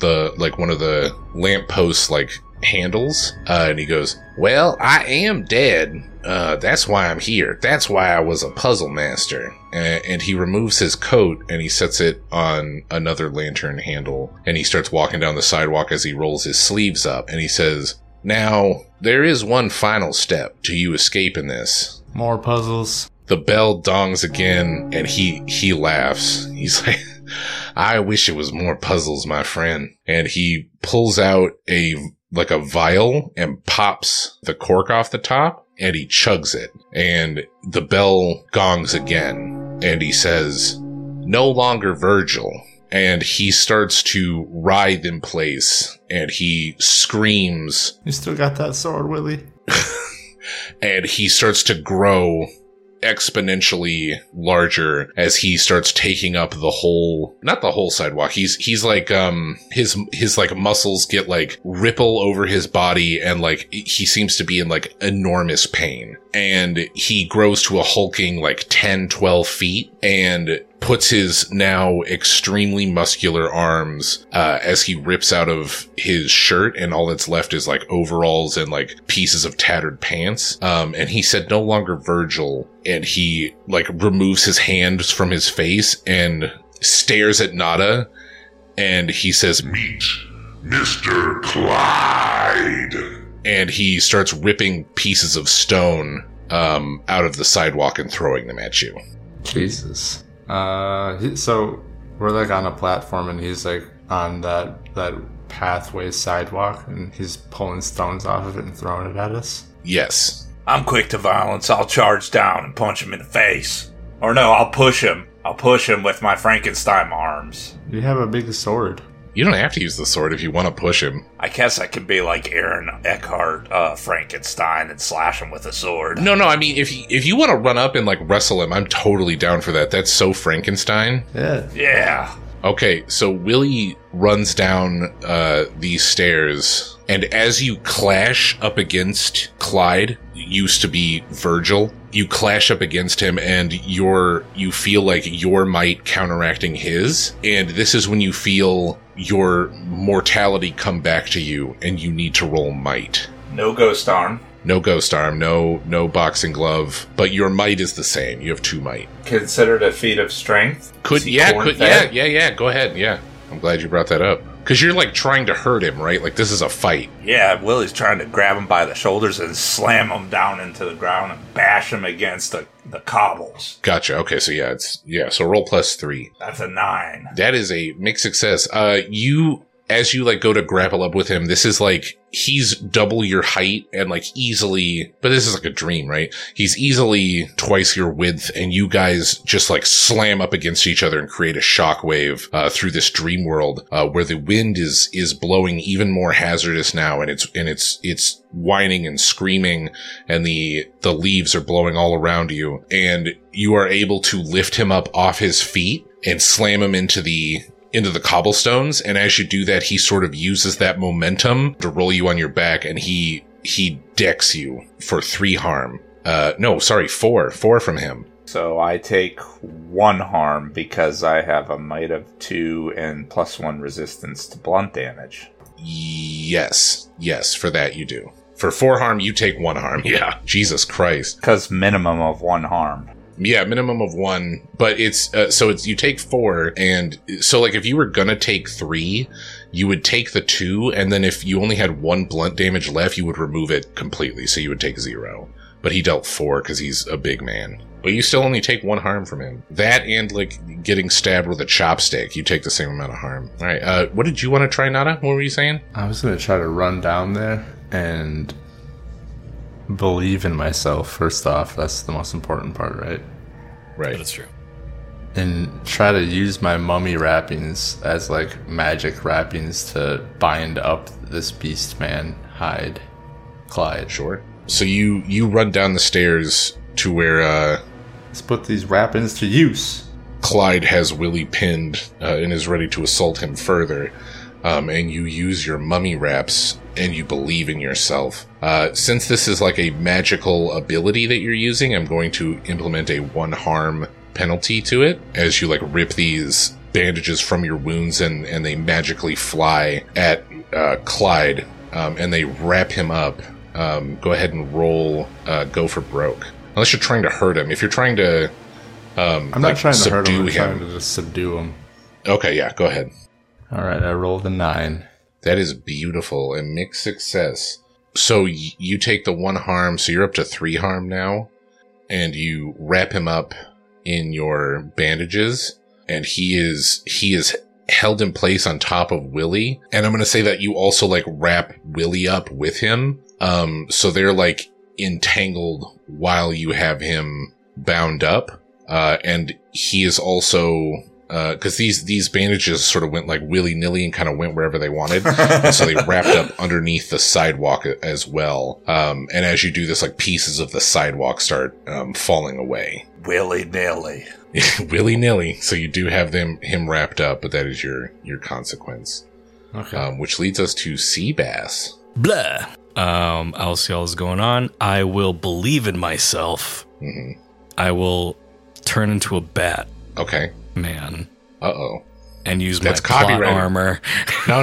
one of the lampposts, handles, and he goes, Well, I am dead. That's why I'm here. That's why I was a puzzle master. And he removes his coat and he sets it on another lantern handle, and he starts walking down the sidewalk as he rolls his sleeves up, and he says, Now, there is one final step to you escaping this. More puzzles. The bell dongs again, and he laughs. He's like, I wish it was more puzzles, my friend. And he pulls out a vial and pops the cork off the top, and he chugs it. And the bell gongs again, and he says, No longer Virgil. And he starts to writhe in place, and he screams. You still got that sword, Willie? and he starts to grow exponentially larger as he starts taking up the whole, not the whole sidewalk. He's like, his like muscles get like ripple over his body, and like he seems to be in like enormous pain, and he grows to a hulking like 10, 12 feet and puts his now extremely muscular arms as he rips out of his shirt, and all that's left is like overalls and like pieces of tattered pants. And he said no longer Virgil, and he like removes his hands from his face and stares at Nada, and he says, "Meet Mr. Clyde." And he starts ripping pieces of stone out of the sidewalk and throwing them at you. Jesus. So we're like on a platform, and he's like on that pathway sidewalk, and he's pulling stones off of it and throwing it at us. Yes. I'm quick to violence. I'll charge down and punch him in the face. Or no, I'll push him. I'll push him with my Frankenstein arms. You have a big sword. You don't have to use the sword if you want to push him. I guess I could be like Aaron Eckhart, Frankenstein, and slash him with a sword. No, I mean, if you want to run up and like wrestle him, I'm totally down for that. That's so Frankenstein. Yeah. Okay, so Willie runs down these stairs, and as you clash up against Clyde, used to be Virgil, you clash up against him, and you feel like your might counteracting his, and this is when you feel your mortality come back to you, and you need to roll might. No ghost arm. No ghost arm, no boxing glove, but your might is the same. You have 2 might. Considered a feat of strength? Go ahead. Yeah. I'm glad you brought that up. Because you're like trying to hurt him, right? Like this is a fight. Yeah, Willie's trying to grab him by the shoulders and slam him down into the ground and bash him against the cobbles. Gotcha. Okay, so so roll +3. That's a 9. That is a mixed success. As you like go to grapple up with him, this is like, he's double your height and like easily, but this is like a dream, right? He's easily twice your width, and you guys just like slam up against each other and create a shockwave through this dream world where the wind is blowing even more hazardous now, and it's whining and screaming, and the leaves are blowing all around you, and you are able to lift him up off his feet and slam him into the cobblestones, and as you do that, he sort of uses that momentum to roll you on your back, and he decks you for 3 harm. 4 from him. So I take 1 harm because I have a might of 2 and +1 resistance to blunt damage. Yes, for that you do. For 4 harm, you take 1 harm. Yeah, Jesus Christ. Because minimum of 1 harm. Yeah, minimum of 1, but it's you take 4, and so like if you were gonna take 3, you would take the 2, and then if you only had 1 blunt damage left, you would remove it completely, so you would take 0. But he dealt 4 because he's a big man. But you still only take 1 harm from him. That and like getting stabbed with a chopstick, you take the same amount of harm. All right, what did you want to try, Nada? What were you saying? I was gonna try to run down there and believe in myself, first off. That's the most important part, right? Right. That's true. And try to use my mummy wrappings as like magic wrappings to bind up this beast man, hide Clyde. Sure. So you run down the stairs to where let's put these wrappings to use. Clyde has Willie pinned and is ready to assault him further. And you use your mummy wraps, and you believe in yourself. Since this is like a magical ability that you're using, I'm going to implement a 1 harm penalty to it as you like rip these bandages from your wounds, and they magically fly at Clyde, and they wrap him up. Go ahead and roll go for broke. Unless you're trying to hurt him. If you're trying to I'm not trying to hurt him, I'm trying him. to just subdue him. Okay, yeah, go ahead. Alright, I rolled a 9. That is beautiful. A mixed success. So you take the 1 harm, so you're up to 3 harm now, and you wrap him up in your bandages, and he is held in place on top of Willie. And I'm going to say that you also like wrap Willie up with him. So they're like entangled while you have him bound up. And he is also because these bandages sort of went like willy-nilly and kind of went wherever they wanted. And so they wrapped up underneath the sidewalk as well. And as you do this, like pieces of the sidewalk start falling away. Willy-nilly. Willy-nilly. So you do have him wrapped up, but that is your consequence. Okay. Which leads us to Seabass. Blah. I'll see all this going on. I will believe in myself. Mm-hmm. I will turn into a bat. Okay. Man. Uh-oh. And use That's my plot copyrighted. armor. No.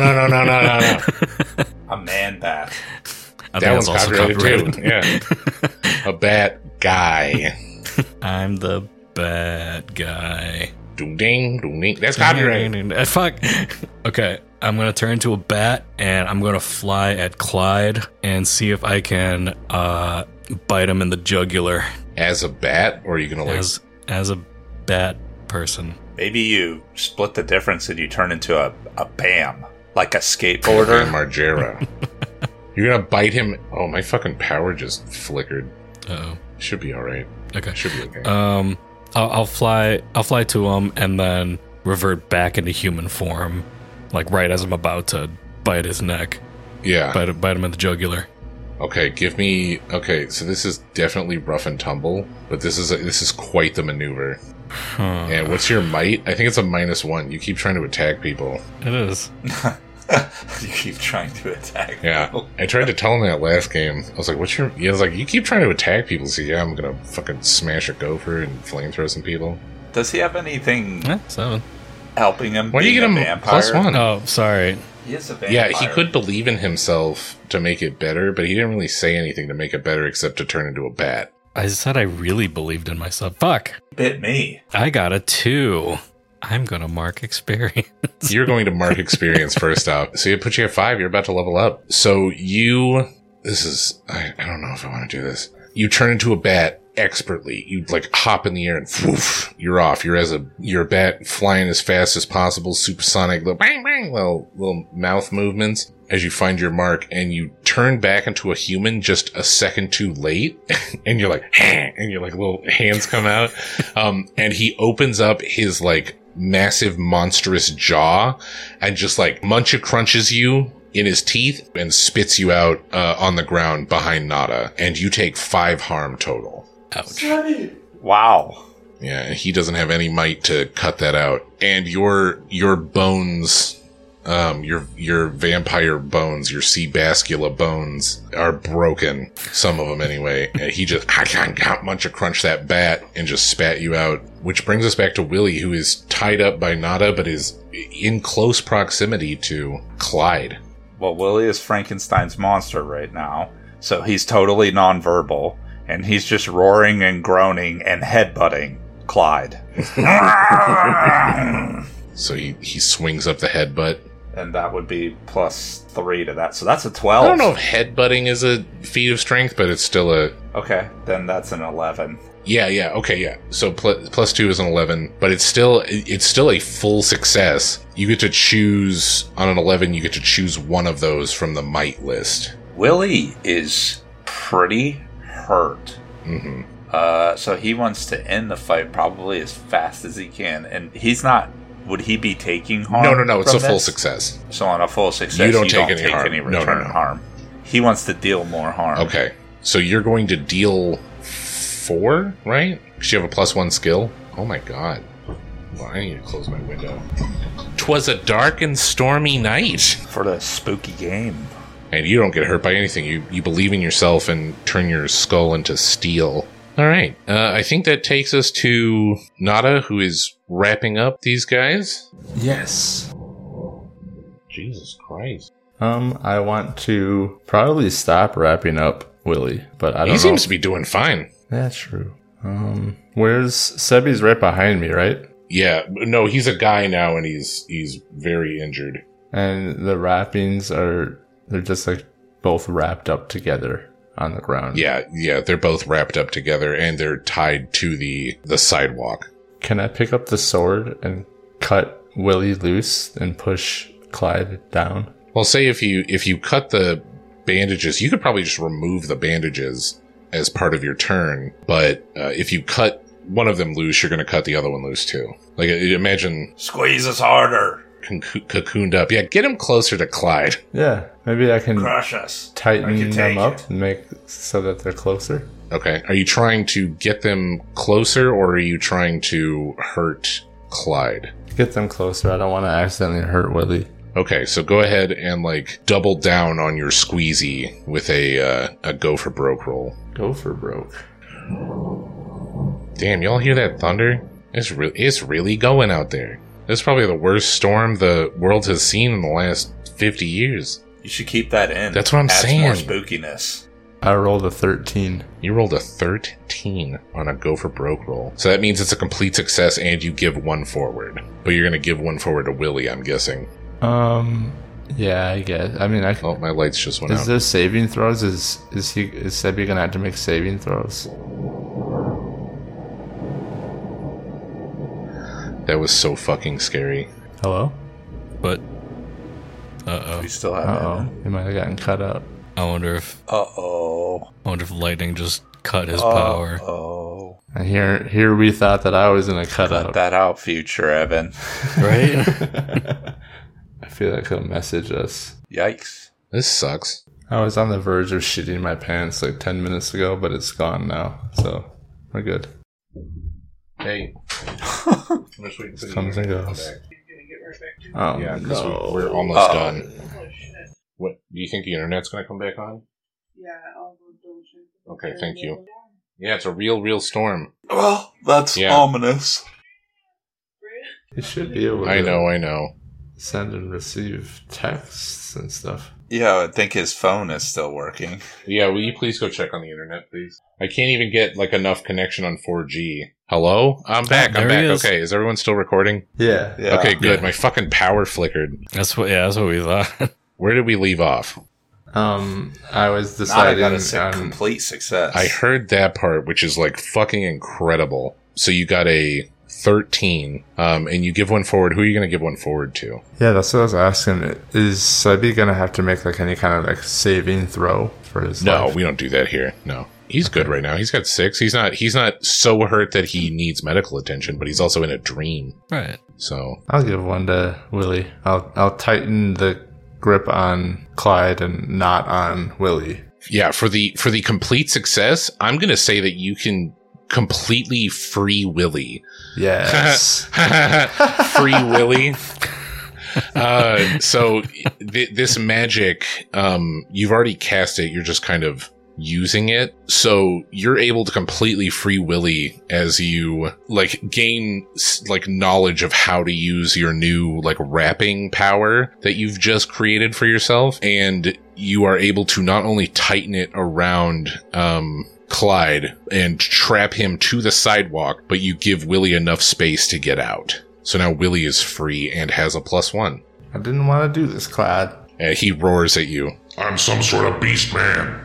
A man bat. That one's copyrighted too. Yeah. A bat guy. I'm the bad guy. Doom ding. That's copyrighted. Fuck. Okay. I'm going to turn into a bat and I'm going to fly at Clyde and see if I can bite him in the jugular. As a bat? Or are you going to As a bat person. Maybe you split the difference and you turn into a BAM. Like a skateboarder. Margera. You're going to bite him. Oh, my fucking power just flickered. Uh-oh. Should be all right. Okay. Should be okay. I'll fly to him and then revert back into human form, like right as I'm about to bite his neck. Yeah. Bite him in the jugular. Okay, okay, so this is definitely rough and tumble, but this is quite the maneuver. Huh. And what's your might? I think it's a -1. You keep trying to attack people. It is. You keep trying to attack Yeah. people. I tried to tell him that last game. I was like, I was like, you keep trying to attack people, so yeah, I'm gonna fucking smash a gopher and flamethrow some people. Does he have anything 7. helping him? Why do you get being him a vampire? +1? Oh, sorry. He is a vampire. Yeah, he could believe in himself to make it better, but he didn't really say anything to make it better except to turn into a bat. I said I really believed in myself. Fuck. Bit me. I got a 2. I'm going to mark experience. You're going to mark experience first out. So it puts you at 5. You're about to level up. So I don't know if I want to do this. You turn into a bat expertly. You like hop in the air and woof, you're off. You're a bat flying as fast as possible, supersonic, little bang bang, little mouth movements as you find your mark, and you turn back into a human just a second too late, and you're like, and your like little hands come out, and he opens up his like massive monstrous jaw and just like crunches you in his teeth and spits you out on the ground behind Nada, and you take 5 harm total. Ouch. Wow. Yeah, and he doesn't have any might to cut that out. And your bones, your vampire bones, your Seabascula bones are broken. Some of them anyway. And he just crunch that bat and just spat you out. Which brings us back to Willie, who is tied up by Nada, but is in close proximity to Clyde. Well, Willie is Frankenstein's monster right now, so he's totally nonverbal, and he's just roaring and groaning and headbutting Clyde. So he swings up the headbutt. And that would be +3 to that, so that's a 12. I don't know if headbutting is a feat of strength, but it's still a... Okay, then that's an 11. Yeah, okay, yeah. So +2 is an 11, but it's still a full success. You get to choose, on an 11, you get to choose one of those from the might list. Willie is pretty hurt. Mm-hmm. So he wants to end the fight probably as fast as he can, and he's not... Would he be taking harm? No, it's a from full this? success. So on a full success, You don't take any harm. any No. return harm. He wants to deal more harm. Okay, so you're going to deal 4, right? Because you have a +1 skill. Oh my god. Well, I need to close my window. 'Twas a dark and stormy night. For the spooky game. And you don't get hurt by anything. You believe in yourself and turn your skull into steel. All right. I think that takes us to Nada, who is wrapping up these guys. Yes. Jesus Christ. I want to probably stop wrapping up Willie, but I don't know. He seems to be doing fine. That's true. Where's Sebi's right behind me, right? Yeah. No, he's a guy now, and he's very injured. And the wrappings they're just like both wrapped up together on the ground. Yeah, they're both wrapped up together, and they're tied to the sidewalk. Can I pick up the sword and cut Willie loose and push Clyde down? Well, say if you cut the bandages, you could probably just remove the bandages as part of your turn. But if you cut one of them loose, you're going to cut the other one loose too. Like, imagine Squeeze us harder. cocooned up. Yeah, get him closer to Clyde. Yeah, maybe I can Crush us. tighten them up you. and make so that they're closer. Okay. Are you trying to get them closer, or are you trying to hurt Clyde? Get them closer. I don't want to accidentally hurt Willie. Okay, so go ahead and like double down on your squeezy with a go for broke roll. Go for broke. Damn, y'all hear that thunder? It's really going out there. This is probably the worst storm the world has seen in the last 50 years. You should keep that in. That's what I'm Adds saying. more spookiness. I rolled a 13. You rolled a 13 on a go for broke roll. So that means it's a complete success and you give one forward. But you're going to give one forward to Willie, I'm guessing. Yeah, I guess. I mean, Oh, my lights just went Is out. there saving throws? Is Sebi gonna have to make saving throws? That was so fucking scary. Hello? But uh-oh. We still have Uh-oh. He might have gotten cut out. I wonder if Uh-oh. lightning just cut his power. Oh. And here we thought that I was gonna cut Cut out. that out, future Evan. Right? I feel like he'll message us. Yikes. This sucks. I was on the verge of shitting my pants like 10 minutes ago, but it's gone now, so we're good. Hey. It comes and goes. Oh, Yeah, because no. we're almost done. What, do you think the internet's going to come back on? Yeah, I'll go double check. Okay, thank you. Yeah, it's a real storm. Well, that's Yeah. ominous. You should be able to I know. send and receive texts and stuff. Yeah, I think his phone is still working. Yeah, will you please go check on the internet, please? I can't even get, like, enough connection on 4G. Hello? I'm back, there I'm he back. is. Okay, is everyone still recording? Yeah. Yeah. Okay, good. Yeah. My fucking power flickered. That's what we thought. Where did we leave off? I was Now I deciding got a on complete success. I heard that part, which is, like, fucking incredible. So you got a 13, and you give one forward. Who are you going to give one forward to? Yeah, that's what I was asking. Is Sebi gonna have to make like any kind of like saving throw for his No, life? we don't do that here. No. He's good right now. He's got 6. He's not so hurt that he needs medical attention, but he's also in a dream. Right. So I'll give one to Willie. I'll tighten the grip on Clyde and not on Willie. yeah, for the complete success, I'm gonna say that you can completely free Willie. Yes. Free Willie. So this magic, you've already cast it. You're just kind of using it. So you're able to completely free Willie as you like gain like knowledge of how to use your new like wrapping power that you've just created for yourself. And you are able to not only tighten it around, Clyde and trap him to the sidewalk, but you give Willie enough space to get out. So now Willie is free and has a +1. I didn't want to do this, Clyde. And he roars at you. I'm some sort of beast man.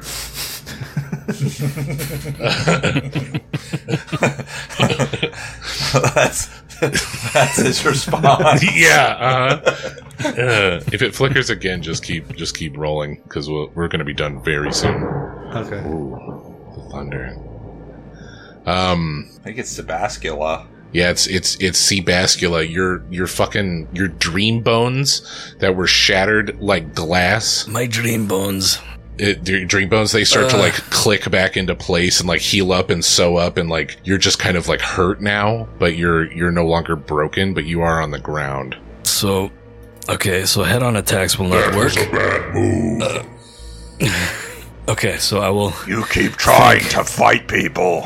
That's his response. Yeah. If it flickers again, just keep rolling because we're going to be done very soon. Okay. Ooh, the thunder. I think it's Sebascula. Yeah, it's Sebascula. Your dream bones that were shattered like glass. My dream bones. Your dream bones, they start to like click back into place and like heal up and sew up, and like you're just kind of like hurt now, but you're no longer broken, but you are on the ground. So, okay, so head-on attacks will not That work. was a bad move. Okay, so I will. You keep trying to fight people.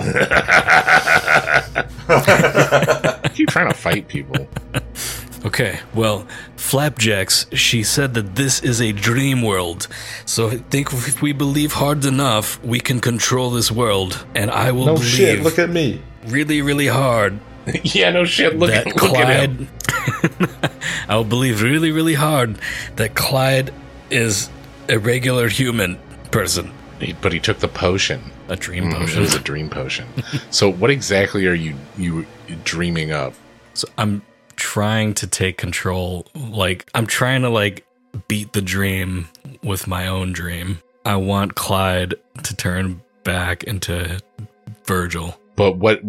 Keep trying to fight people. Okay, well, Flapjacks, she said that this is a dream world. So I think if we believe hard enough, we can control this world. And I will No believe shit, look at me. really, really hard Yeah, no shit. Look that at him. Clyde. I will believe really, really hard that Clyde is a regular human person. But he took the potion. A dream It potion. was a dream potion. So what exactly are you dreaming of? So I'm trying to take control. Like, I'm trying to, like, beat the dream with my own dream. I want Clyde to turn back into Virgil. But what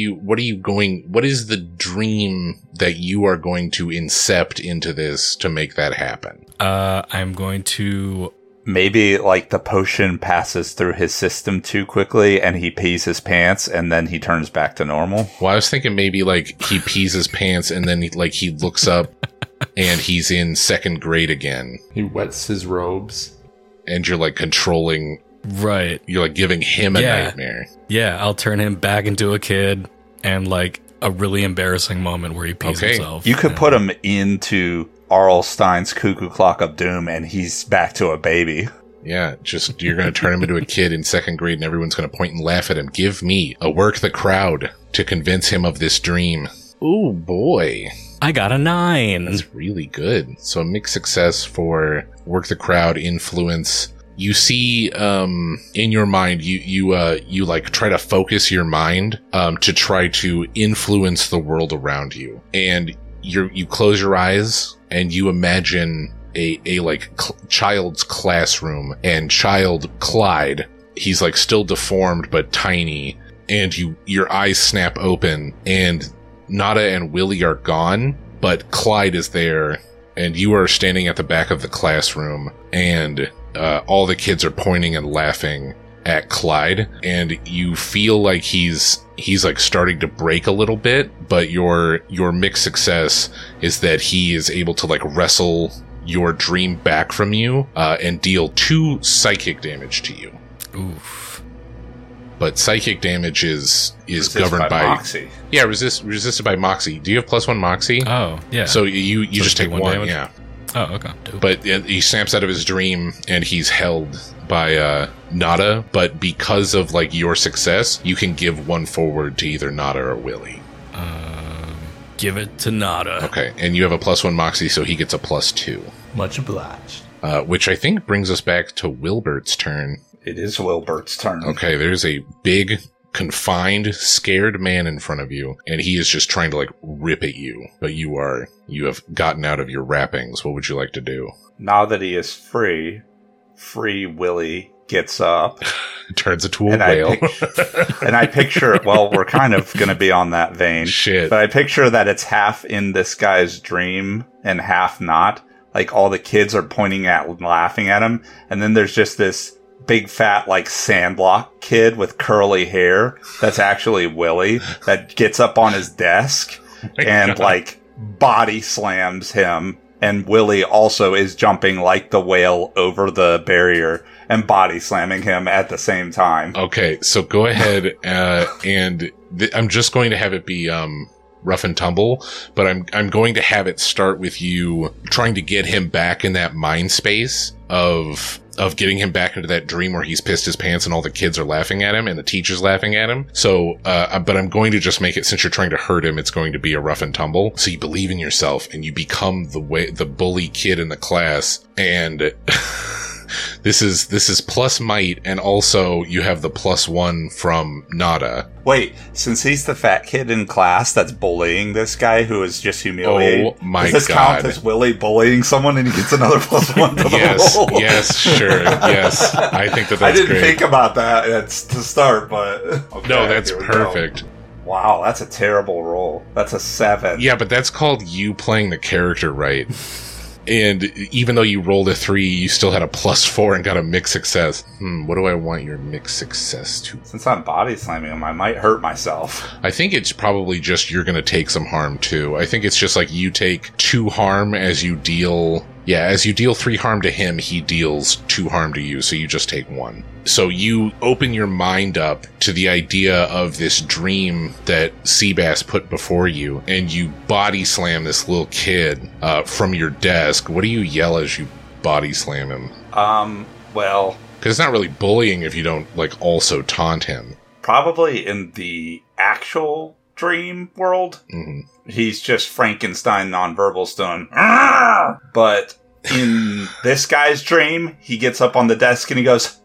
is the dream that you are going to incept into this to make that happen? I'm going to... Maybe, like, the potion passes through his system too quickly and he pees his pants and then he turns back to normal. Well, I was thinking maybe, like, he pees his pants and then, he looks up and he's in second grade again. He wets his robes. And you're, like, controlling... Right. You're, like, giving him a nightmare. Yeah, I'll turn him back into a kid and, like, a really embarrassing moment where he pees himself. You could put him into... R.L. Stein's Cuckoo Clock of Doom, and he's back to a baby. Yeah, just you're going to turn him into a kid in second grade, and everyone's going to point and laugh at him. Give me a work the crowd to convince him of this dream. Ooh, boy. I got a 9. That's really good. So a mixed success for work the crowd, influence. You see, in your mind, you like try to focus your mind, to try to influence the world around you. And you close your eyes and you imagine a child's classroom, and child Clyde, he's like still deformed but tiny, and your eyes snap open and Nada and Willie are gone, but Clyde is there, and you are standing at the back of the classroom, and all the kids are pointing and laughing at Clyde, and you feel like he's like starting to break a little bit, but your mixed success is that he is able to like wrestle your dream back from you, and deal 2 psychic damage to you. Oof. But psychic damage is Resist governed by Moxie. Yeah, resisted by Moxie. Do you have +1 Moxie? Oh, yeah. So you just take 1 damage? yeah. Oh, okay. Dope. But he snaps out of his dream and he's held by Nada, but because of like your success, you can give 1 forward to either Nada or Willie. Give it to Nada. Okay, and you have a +1 Moxie, so he gets a +2. Much obliged. Which I think brings us back to Wilbert's turn. It is Wilbert's turn. Okay, there's a big, confined, scared man in front of you, and he is just trying to like rip at you. But you have gotten out of your wrappings. What would you like to do? Now that he is free Willie gets up. Turns into a whale. And I picture, well, we're kind of going to be on that vein. Shit. But I picture that it's half in this guy's dream and half not. Like all the kids are pointing at and laughing at him. And then there's just this big fat like Sandlot kid with curly hair that's actually Willie that gets up on his desk and like body slams him. And Willie also is jumping like the whale over the barrier and body slamming him at the same time. Okay, so go ahead, and I'm just going to have it be rough and tumble, but I'm going to have it start with you trying to get him back in that mind space of getting him back into that dream where he's pissed his pants and all the kids are laughing at him and the teacher's laughing at him. So, but I'm going to just make it, since you're trying to hurt him, it's going to be a rough and tumble. So you believe in yourself and you become the bully kid in the class, and this is plus might, and also you have the +1 from Nada. Wait, since he's the fat kid in class that's bullying this guy who is just humiliated, oh my does this God. count as Willie bullying someone and he gets another +1 to the roll? Yes, sure, yes. I think that's I didn't great. think about that to start, but okay, no, that's here we perfect. go. Wow, that's a terrible roll. That's a 7. Yeah, but that's called you playing the character right. And even though you rolled a 3, you still had a +4 and got a mixed success. What do I want your mixed success to? Since I'm body slamming him, I might hurt myself. I think it's probably just you're going to take some harm too. I think it's just like you take 2 harm as you deal... Yeah, as you deal 3 harm to him, he deals 2 harm to you, so you just take 1. So you open your mind up to the idea of this dream that Seabass put before you, and you body slam this little kid from your desk. What do you yell as you body slam him? Well... Because it's not really bullying if you don't, like, also taunt him. Probably in the actual dream world, he's just Frankenstein nonverbal stone. But in this guy's dream, he gets up on the desk and he goes,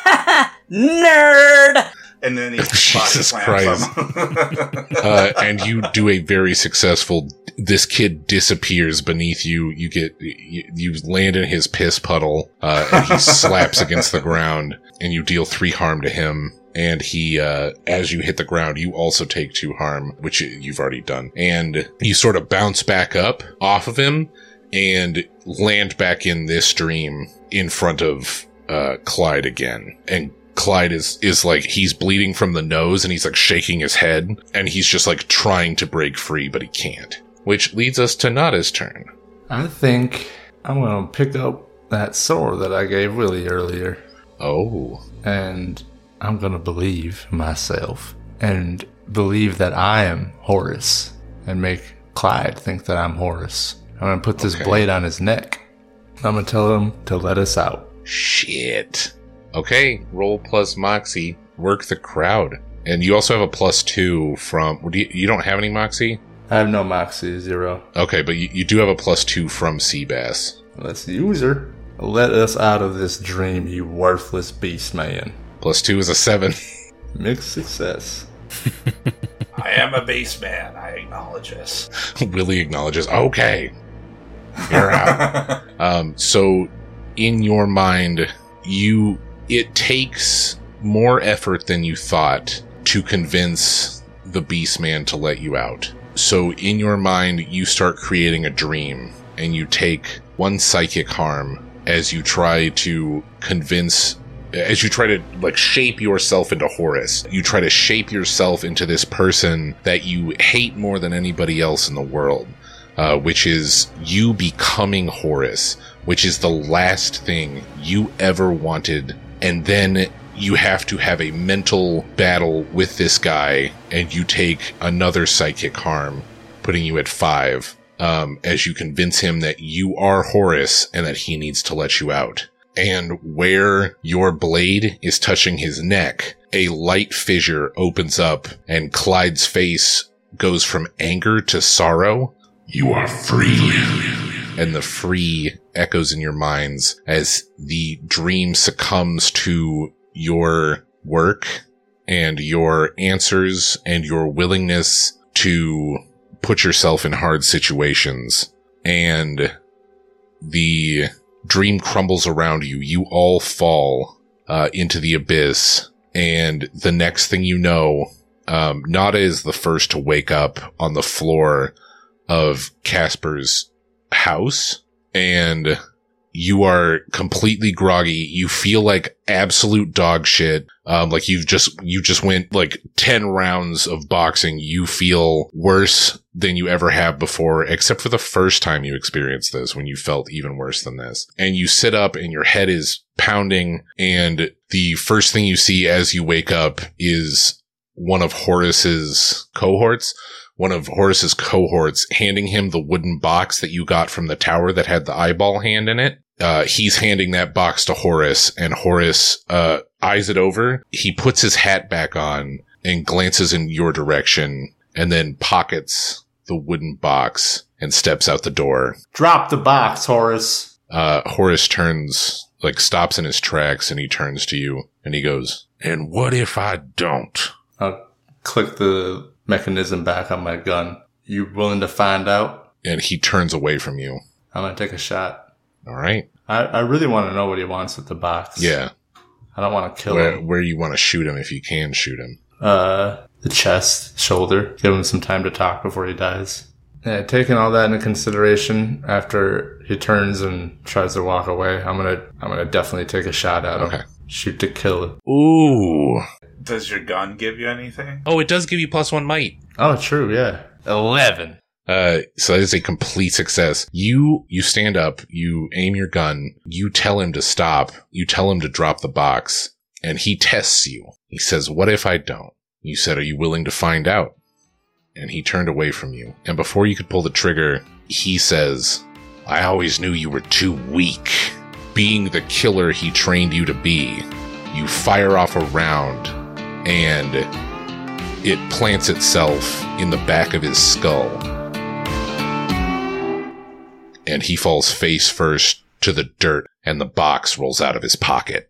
nerd! And then he Jesus body Christ. slams him. And you do a very successful... This kid disappears beneath you. You land in his piss puddle, and he slaps against the ground, and you deal 3 harm to him. And he, as you hit the ground, you also take 2 harm, which you've already done. And you sort of bounce back up off of him and land back in this dream in front of Clyde again. And Clyde is like, he's bleeding from the nose and he's like shaking his head and he's just like trying to break free, but he can't. Which leads us to Nada's turn. I think I'm going to pick up that sword that I gave Willie earlier. Oh. And I'm going to believe myself and believe that I am Horus and make Clyde think that I'm Horus. I'm going to put this blade on his neck. I'm going to tell him to let us out. Shit. Okay, roll plus Moxie. Work the crowd. And you also have a +2 from... You don't have any Moxie? I have no Moxie, 0. Okay, but you do have a +2 from Seabass. Let's use her. Let us out of this dream, you worthless beast man. +2 is a 7. Mixed success. I am a beast man. I acknowledge this. Willie acknowledges. Okay. You're out. So, in your mind, it takes more effort than you thought to convince the beast man to let you out. So, in your mind, you start creating a dream, and you take 1 psychic harm as you try to like shape yourself into Horus. You try to shape yourself into this person that you hate more than anybody else in the world, which is you becoming Horus, which is the last thing you ever wanted. And then you have to have a mental battle with this guy, and you take another psychic harm, putting you at 5, as you convince him that you are Horus and that he needs to let you out. And where your blade is touching his neck, a light fissure opens up and Clyde's face goes from anger to sorrow. You are free. And the free echoes in your minds as the dream succumbs to your work and your answers and your willingness to put yourself in hard situations. And the dream crumbles around you. You all fall into the abyss. And the next thing you know, Nada is the first to wake up on the floor of Casper's house. And you are completely groggy. You feel like absolute dog shit. Like you just went like 10 rounds of boxing. You feel worse than you ever have before, except for the first time you experienced this, when you felt even worse than this. And you sit up and your head is pounding. And the first thing you see as you wake up is one of Horus's cohorts handing him the wooden box that you got from the tower that had the eyeball hand in it. He's handing that box to Horus, and Horus eyes it over. He puts his hat back on and glances in your direction, and then pockets the wooden box and steps out the door. Drop the box, Horus. Horus stops in his tracks, and he turns to you, and he goes, "And what if I don't?" I'll click the mechanism back on my gun. You willing to find out? And he turns away from you. I'm going to take a shot. All right. I really want to know what he wants with the box. Yeah. I don't want to kill him. Where you want to shoot him if you can shoot him? The chest, shoulder. Give him some time to talk before he dies. Yeah, taking all that into consideration, after he turns and tries to walk away, I'm gonna definitely take a shot at him. Okay. Shoot to kill. Ooh. Does your gun give you anything? Oh, it does give you +1 might. Oh, true, yeah. 11. So that is a complete success. You stand up, you aim your gun, you tell him to stop, you tell him to drop the box, and he tests you. He says, "What if I don't?" You said, "Are you willing to find out?" And he turned away from you. And before you could pull the trigger, he says, "I always knew you were too weak." Being the killer he trained you to be, you fire off a round, and it plants itself in the back of his skull. And he falls face first to the dirt, and the box rolls out of his pocket.